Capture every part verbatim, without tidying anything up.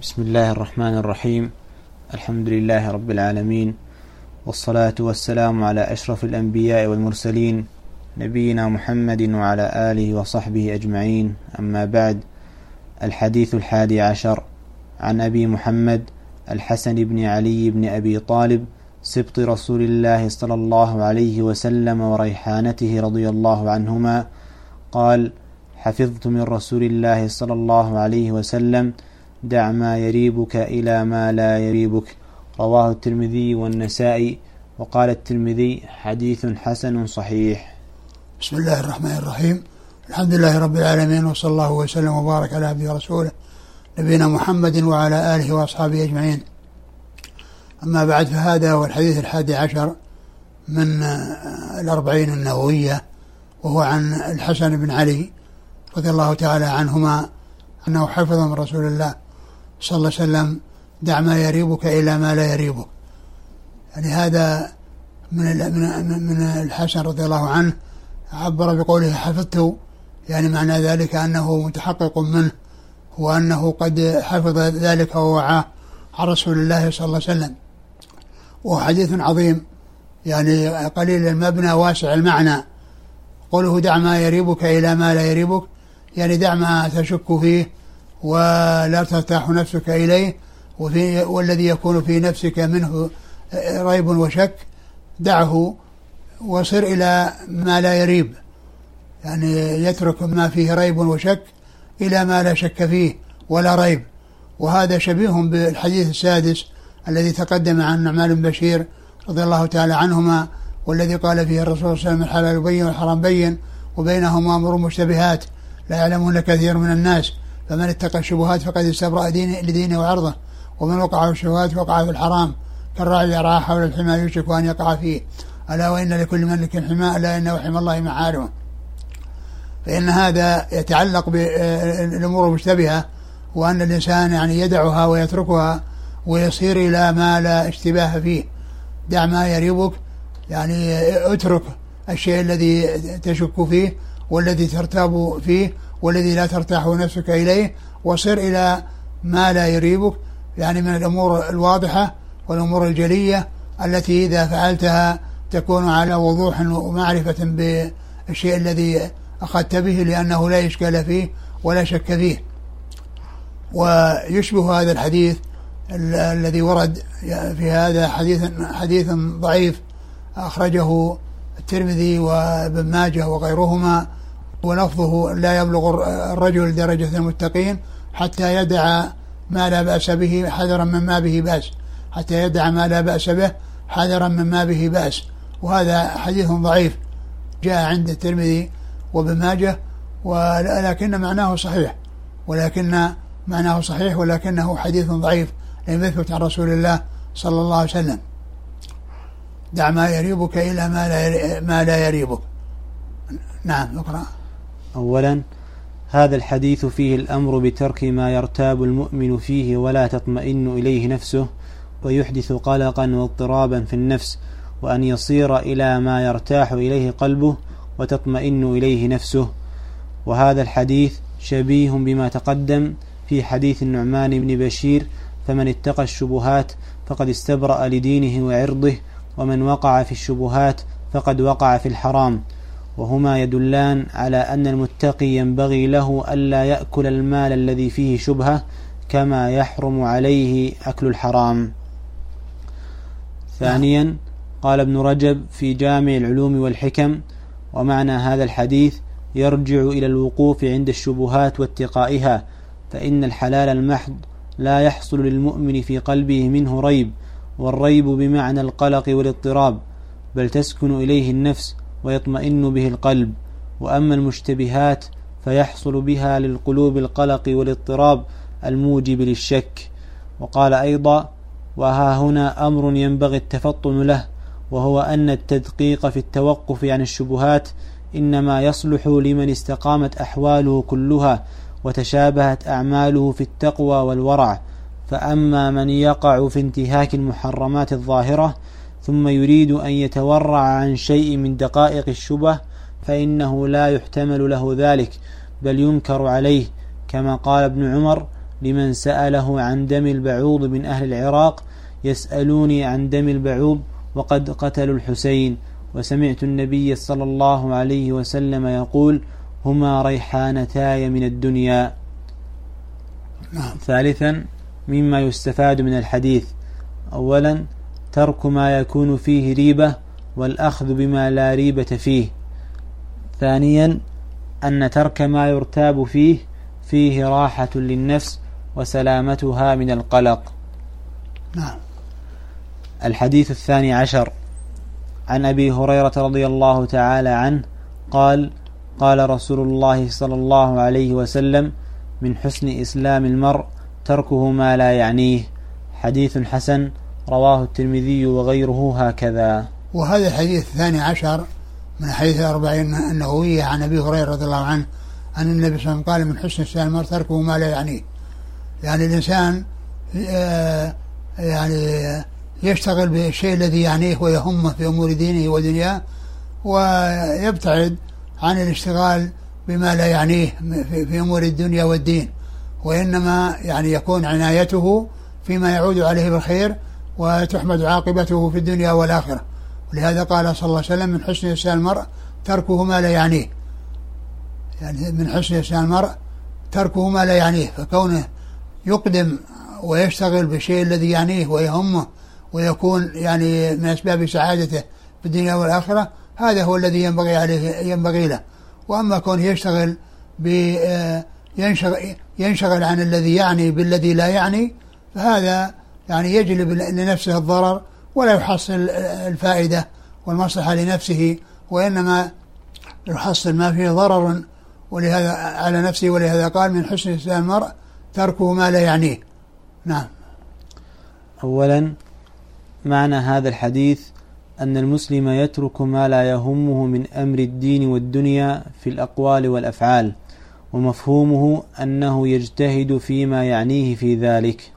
بسم الله الرحمن الرحيم. الحمد لله رب العالمين، والصلاة والسلام على أشرف الأنبياء والمرسلين نبينا محمد وعلى آله وصحبه أجمعين، أما بعد. الحديث الحادي عشر عن أبي محمد الحسن بن علي بن أبي طالب سبط رسول الله صلى الله عليه وسلم وريحانته رضي الله عنهما قال: حفظت من رسول الله صلى الله عليه وسلم: دع ما يريبك إلى ما لا يريبك. رواه الترمذي والنسائي. وقال الترمذي: حديث حسن صحيح. بسم الله الرحمن الرحيم. الحمد لله رب العالمين، وصلى الله وسلم وبارك على عبده ورسوله نبينا محمد وعلى آله وأصحابه أجمعين. أما بعد، فهذا هو الحديث الحادي عشر من الأربعين النووية، وهو عن الحسن بن علي رضي الله تعالى عنهما أنه حفظ من رسول الله صلى الله عليه وسلم: دع ما يريبك إلى ما لا يريبك. يعني هذا من من الحسن رضي الله عنه، عبر بقوله حفظته، يعني معنى ذلك أنه متحقق منه، وأنه قد حفظ ذلك ووعاه عن رسول الله صلى الله عليه وسلم. وهو حديث عظيم، يعني قليل المبنى واسع المعنى. قوله دع ما يريبك إلى ما لا يريبك، يعني دع ما تشك فيه ولا ترتاح نفسك إليه، وفي والذي يكون في نفسك منه ريب وشك دعه وصر إلى ما لا يريب، يعني يترك ما فيه ريب وشك إلى ما لا شك فيه ولا ريب. وهذا شبيه بالحديث السادس الذي تقدم عن نعمان بن بشير رضي الله تعالى عنهما، والذي قال فيه الرسول صلى الله عليه وسلم: الحلال بين والحرام بين وبينهما أمور مشتبهات لا يعلمون كثير من الناس، فمن اتقى الشبهات فقد استبرأ لدينه وعرضه، ومن وقع في الشبهات وقع في الحرام، كالراعي يرعى حول الحمى يوشك أن يقع فيه، ألا وإن لكل ملك حمى، ألا إنه حمى الله محارمه. فإن هذا يتعلق بالأمور المشتبهة، وأن الإنسان يعني يدعها ويتركها ويصير إلى ما لا اشتباه فيه. دع ما يريبك، يعني اترك الشيء الذي تشك فيه والذي ترتاب فيه والذي لا ترتاح نفسك إليه، وصر إلى ما لا يريبك، يعني من الأمور الواضحة والأمور الجلية التي إذا فعلتها تكون على وضوح ومعرفة بالشيء الذي أخذت به، لأنه لا إشكال فيه ولا شك فيه. ويشبه هذا الحديث الذي ورد في هذا حديث حديث ضعيف أخرجه الترمذي وابن ماجه وغيرهما، ولفظه: لا يبلغ الرجل درجة المتقين حتى يدع ما لا بأس به حذرا مما به بأس، حتى يدع ما لا بأس به حذرا مما به بأس. وهذا حديث ضعيف جاء عند الترمذي وابن ماجه، ولكن معناه صحيح ولكن معناه صحيح ولكنه حديث ضعيف لم يثبت عن رسول الله صلى الله عليه وسلم. دع ما يريبك إلى ما لا ما لا يريبك. نعم، اقرأ. أولا، هذا الحديث فيه الأمر بترك ما يرتاب المؤمن فيه ولا تطمئن إليه نفسه، ويحدث قلقا واضطرابا في النفس، وأن يصير إلى ما يرتاح إليه قلبه وتطمئن إليه نفسه. وهذا الحديث شبيه بما تقدم في حديث النعمان بن بشير: فمن اتقى الشبهات فقد استبرأ لدينه وعرضه، ومن وقع في الشبهات فقد وقع في الحرام. وهما يدلان على أن المتقي ينبغي له ألا يأكل المال الذي فيه شبهة، كما يحرم عليه أكل الحرام. ثانيا، قال ابن رجب في جامع العلوم والحكم: ومعنى هذا الحديث يرجع إلى الوقوف عند الشبهات واتقائها، فإن الحلال المحض لا يحصل للمؤمن في قلبه منه ريب، والريب بمعنى القلق والاضطراب، بل تسكن إليه النفس ويطمئن به القلب. وأما المشتبهات فيحصل بها للقلوب القلق والاضطراب الموجب للشك. وقال أيضا: وها هنا أمر ينبغي التفطن له، وهو أن التدقيق في التوقف عن الشبهات إنما يصلح لمن استقامت أحواله كلها وتشابهت أعماله في التقوى والورع. فأما من يقع في انتهاك المحرمات الظاهرة ثم يريد أن يتورع عن شيء من دقائق الشبه، فإنه لا يحتمل له ذلك، بل ينكر عليه، كما قال ابن عمر: لمن سأله عن دم البعوض من أهل العراق: يسألوني عن دم البعوض وقد قتلوا الحسين، وسمعت النبي صلى الله عليه وسلم يقول: هما ريحانتاي من الدنيا. نعم. ثالثا مما يستفاد من الحديث: أولا ترك ما يكون فيه ريبة والأخذ بما لا ريبة فيه. ثانيا أن ترك ما يرتاب فيه فيه راحة للنفس وسلامتها من القلق. نعم. الحديث الثاني عشر عن أبي هريرة رضي الله تعالى عنه قال: قال رسول الله صلى الله عليه وسلم: من حسن إسلام المرء تركه ما لا يعنيه. حديث حسن رواه الترمذي وغيره هكذا. وهذا الحديث الثاني عشر من حديث الأربعين النووية عن أبي هريرة رضي الله عنه أن النبي صلى الله عليه وسلم قال: من حسن إسلام المرء تركه ما لا يعنيه. يعني الإنسان يعني يشتغل بالشيء الذي يعنيه ويهمه في أمور دينه ودنياه، ويبتعد عن الاشتغال بما لا يعنيه في أمور الدنيا والدين، وإنما يعني يكون عنايته فيما يعود عليه بالخير وتحمد عاقبته في الدنيا والآخرة. ولهذا قال صلى الله عليه وسلم: من حسن إسلام المرء تركه ما لا يعنيه. يعني من حسن إسلام المرء تركه ما لا يعنيه، فكونه يقدم ويشتغل بالشيء الذي يعنيه ويهمه ويكون يعني من أسباب سعادته في الدنيا والآخرة، هذا هو الذي ينبغي عليه ينبغي له. وأما كونه يشتغل ينشغل, ينشغل عن الذي يعني بالذي لا يعني، فهذا يعني يجلب لنفسه الضرر ولا يحصل الفائدة والمصلحة لنفسه، وإنما يحصل ما فيه ضرر ولهذا على نفسه. ولهذا قال: من حسن إسلام المرء تركه ما لا يعنيه. نعم. أولا معنى هذا الحديث أن المسلم يترك ما لا يهمه من أمر الدين والدنيا في الأقوال والأفعال، ومفهومه أنه يجتهد فيما يعنيه في ذلك.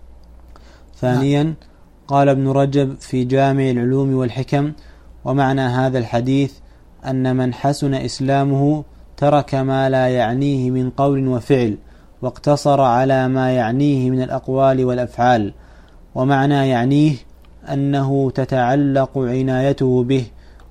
ثانيا قال ابن رجب في جامع العلوم والحكم: ومعنى هذا الحديث أن من حسن إسلامه ترك ما لا يعنيه من قول وفعل، واقتصر على ما يعنيه من الأقوال والأفعال. ومعنى يعنيه أنه تتعلق عنايته به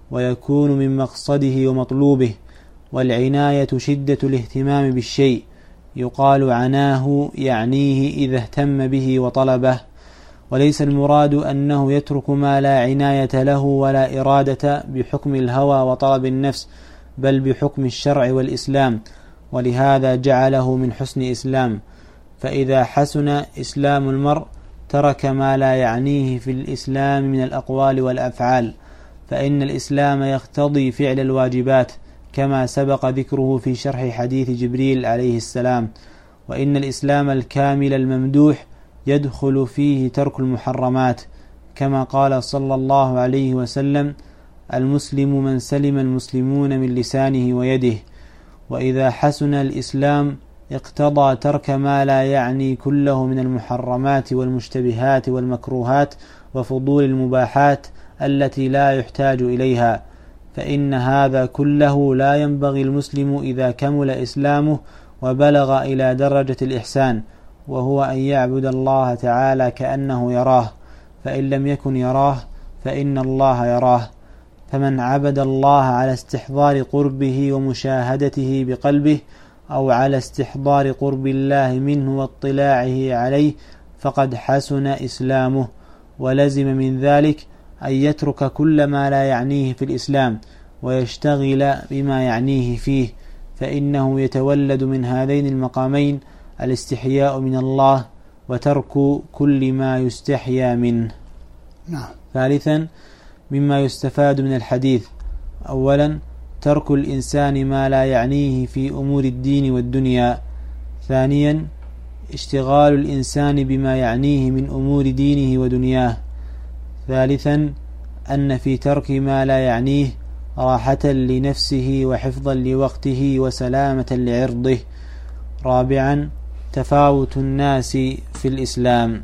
ويكون من مقصده ومطلوبه، والعناية شدة الاهتمام بالشيء، يقال عناه يعنيه إذا اهتم به وطلبه. وليس المراد أنه يترك ما لا عناية له ولا إرادة بحكم الهوى وطلب النفس، بل بحكم الشرع والإسلام، ولهذا جعله من حسن إسلام. فإذا حسن إسلام المرء ترك ما لا يعنيه في الإسلام من الأقوال والأفعال، فإن الإسلام يقتضي فعل الواجبات كما سبق ذكره في شرح حديث جبريل عليه السلام. وإن الإسلام الكامل الممدوح يدخل فيه ترك المحرمات، كما قال صلى الله عليه وسلم: المسلم من سلم المسلمون من لسانه ويده. وإذا حسن الإسلام اقتضى ترك ما لا يعني كله من المحرمات والمشتبهات والمكروهات وفضول المباحات التي لا يحتاج إليها، فإن هذا كله لا ينبغي المسلم إذا كمل إسلامه وبلغ إلى درجة الإحسان، وهو أن يعبد الله تعالى كأنه يراه، فإن لم يكن يراه فإن الله يراه. فمن عبد الله على استحضار قربه ومشاهدته بقلبه، أو على استحضار قرب الله منه واطلاعه عليه، فقد حسن إسلامه. ولزم من ذلك أن يترك كل ما لا يعنيه في الإسلام ويشتغل بما يعنيه فيه، فإنه يتولد من هذين المقامين الاستحياء من الله وترك كل ما يستحيا منه. نعم. ثالثا مما يستفاد من الحديث: أولا ترك الإنسان ما لا يعنيه في أمور الدين والدنيا. ثانيا اشتغال الإنسان بما يعنيه من أمور دينه ودنياه. ثالثا أن في ترك ما لا يعنيه راحة لنفسه وحفظا لوقته وسلامة لعرضه. رابعا تفاوت الناس في الإسلام.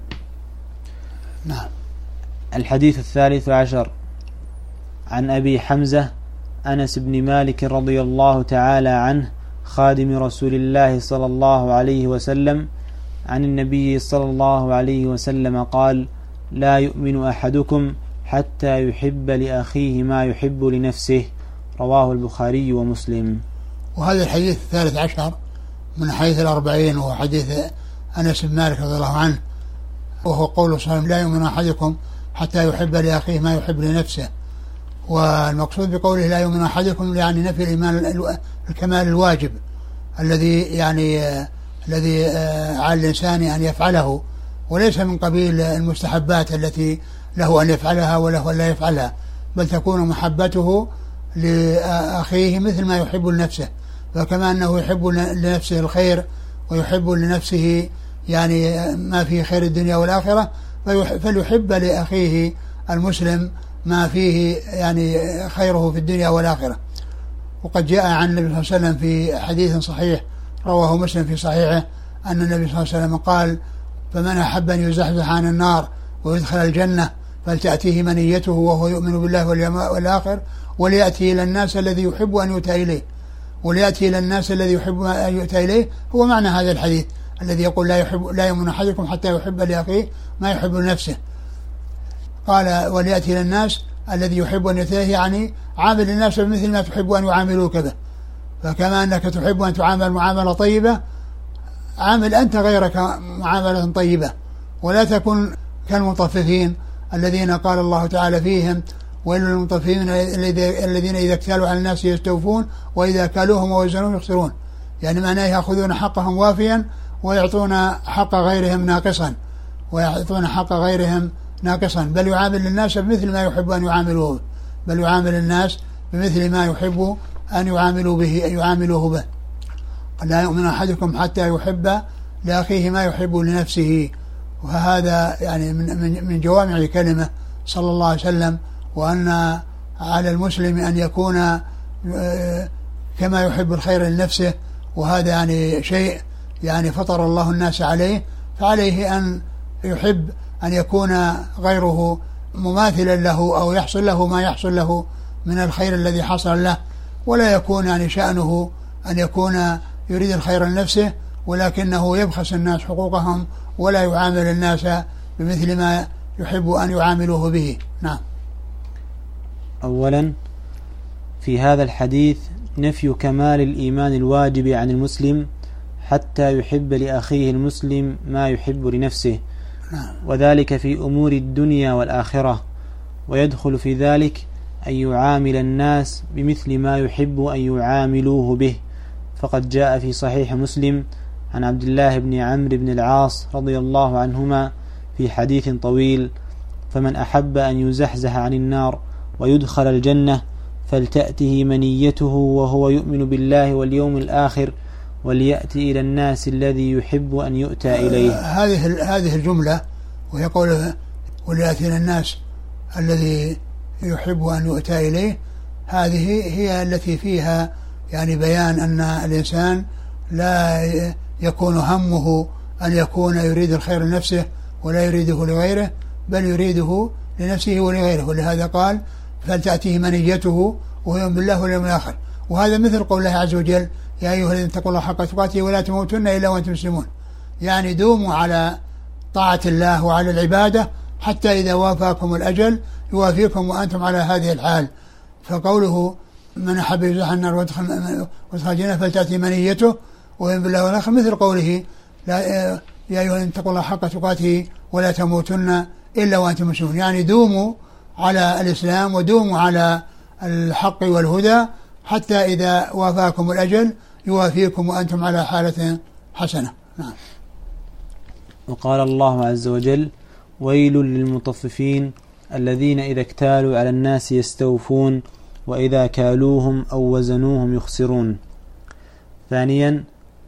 نعم. الحديث الثالث عشر عن أبي حمزة أنس بن مالك رضي الله تعالى عنه خادم رسول الله صلى الله عليه وسلم عن النبي صلى الله عليه وسلم قال: لا يؤمن أحدكم حتى يحب لأخيه ما يحب لنفسه. رواه البخاري ومسلم. وهذا الحديث الثالث عشر من حديث الأربعين، وهو حديث أنس بن مالك رضي الله عنه، وهو قوله صلى الله عليه وسلم: لا يؤمن أحدكم حتى يحب لأخيه ما يحب لنفسه. والمقصود بقوله لا يؤمن أحدكم يعني نفي الإيمان الكمال الواجب الذي يعني آه الذي آه على الإنسان أن يفعله، وليس من قبيل المستحبات التي له أن يفعلها وله أن لا يفعلها، بل تكون محبته لأخيه مثل ما يحب لنفسه. فكما أنه يحب لنفسه الخير ويحب لنفسه يعني ما فيه خير الدنيا والآخرة، فليحب لأخيه المسلم ما فيه يعني خيره في الدنيا والآخرة. وقد جاء عن النبي صلى الله عليه وسلم في حديث صحيح رواه مسلم في صحيحه أن النبي صلى الله عليه وسلم قال: فمن أحب أن يزحزح عن النار ويدخل الجنة فلتأتيه منيته وهو يؤمن بالله واليوم الآخر وليأتي إلى الناس الذي يحب أن يؤتى إليه. وليأتي إلى الناس الذي يحب أن يؤتى إليه هو معنى هذا الحديث الذي يقول لا يحب لا يؤمن أحدكم حتى يحب لأخيه ما يحب لنفسه. قال: وليأتي إلى الناس الذي يحب أن يؤتى إليه، يعني عامل الناس بمثل ما تحب أن يعاملوك به. فكما أنك تحب أن تعامل معاملة طيبة، عامل أنت غيرك معاملة طيبة، ولا تكن كالمطففين الذين قال الله تعالى فيهم: ويل للمطففين الذين إذا اكتالوا على الناس يستوفون وإذا كالوهم ووزنوهم يخسرون. يعني معناه يأخذون حقهم وافيا ويعطون حق غيرهم ناقصا ويعطون حق غيرهم ناقصا بل يعامل الناس بمثل ما يحب أن يعاملوه بل يعامل الناس بمثل ما يحب أن يعاملوا به يعاملوه به. لا يؤمن أحدكم حتى يحب لأخيه ما يحب لنفسه. وهذا يعني من من جوامع كلمة صلى الله عليه وسلم، وأن على المسلم أن يكون كما يحب الخير لنفسه، وهذا يعني شيء يعني فطر الله الناس عليه، فعليه أن يحب أن يكون غيره مماثلا له أو يحصل له ما يحصل له من الخير الذي حصل له، ولا يكون يعني شأنه أن يكون يريد الخير لنفسه ولكنه يبخس الناس حقوقهم ولا يعامل الناس بمثل ما يحب أن يعاملوه به. نعم. أولا، في هذا الحديث نفي كمال الإيمان الواجب عن المسلم حتى يحب لأخيه المسلم ما يحب لنفسه، وذلك في أمور الدنيا والآخرة، ويدخل في ذلك أن يعامل الناس بمثل ما يحب أن يعاملوه به. فقد جاء في صحيح مسلم عن عبد الله بن عمرو بن العاص رضي الله عنهما في حديث طويل: فمن أحب أن يزحزح عن النار ويدخل الجنة فلتأته منيته وهو يؤمن بالله واليوم الآخر وليأتي إلى الناس الذي يحب أن يؤتى إليه. هذه هذه الجملة وهي قوله وليأتي إلى الناس الذي يحب أن يؤتى إليه، هذه هي التي فيها يعني بيان أن الإنسان لا يكون همه أن يكون يريد الخير لنفسه ولا يريده لغيره، بل يريده لنفسه ولغيره. ولهذا قال: فلتأتيه منيته وهو يؤمن بالله واليوم الآخر. وهذا مثل قول الله عز وجل: يا أيها الذين اتقوا الله حق تقاته ولا تموتن إلا وأنتم مسلمون. يعني دوموا على طاعة الله وعلى العبادة حتى إذا وافاكم الأجل يوافيكم وأنتم على هذه الحال. فقوله: من أحب يزحزح عن النار ويدخل الجنة فلتأتي منيته ويؤمن بالله والآخر، مثل قوله: يا أيها الذين اتقوا الله حق تقاته ولا تموتن إلا وأنتم مسلمون. يعني دوموا على الإسلام ودوموا على الحق والهدى حتى إذا وافاكم الأجل يوافيكم وأنتم على حالة حسنة. نعم. وقال الله عز وجل: ويل للمطففين الذين إذا اكتالوا على الناس يستوفون وإذا كالوهم أو وزنوهم يخسرون. ثانيا،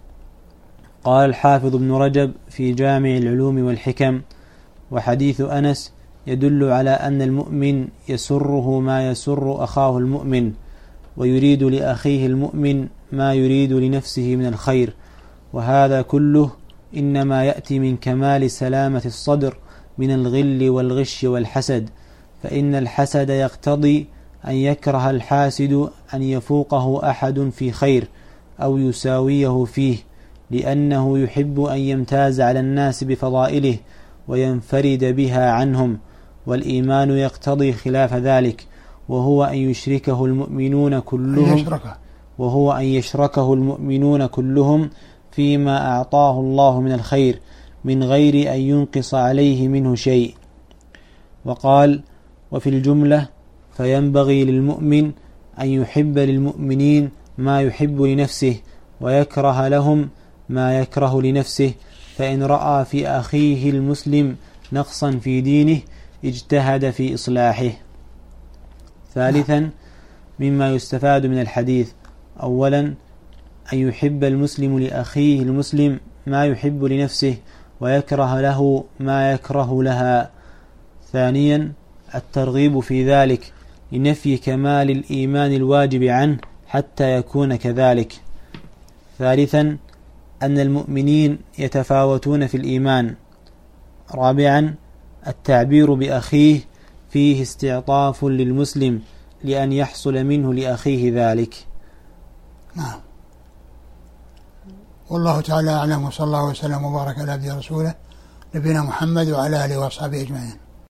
قال الحافظ ابن رجب في جامع العلوم والحكم: وحديث أنس يدل على أن المؤمن يسره ما يسر أخاه المؤمن، ويريد لأخيه المؤمن ما يريد لنفسه من الخير، وهذا كله إنما يأتي من كمال سلامة الصدر من الغل والغش والحسد، فإن الحسد يقتضي أن يكره الحاسد أن يفوقه أحد في خير أو يساويه فيه، لأنه يحب أن يمتاز على الناس بفضائله وينفرد بها عنهم، والإيمان يقتضي خلاف ذلك، وهو أن يشركه المؤمنون كلهم وهو أن يشركه المؤمنون كلهم فيما أعطاه الله من الخير من غير أن ينقص عليه منه شيء. وقال: وفي الجملة فينبغي للمؤمن أن يحب للمؤمنين ما يحب لنفسه ويكره لهم ما يكره لنفسه، فإن رأى في أخيه المسلم نقصا في دينه اجتهد في إصلاحه. ثالثا مما يستفاد من الحديث: أولا أن يحب المسلم لأخيه المسلم ما يحب لنفسه ويكره له ما يكره لها. ثانيا الترغيب في ذلك لنفي كمال الإيمان الواجب عنه حتى يكون كذلك. ثالثا أن المؤمنين يتفاوتون في الإيمان. رابعا التعبير بأخيه فيه استعطاف للمسلم لأن يحصل منه لأخيه ذلك. نعم. والله تعالى أعلم، وصلى الله وسلم وبارك على عبده ورسوله نبينا محمد وعلى آله وأصحابه أجمعين.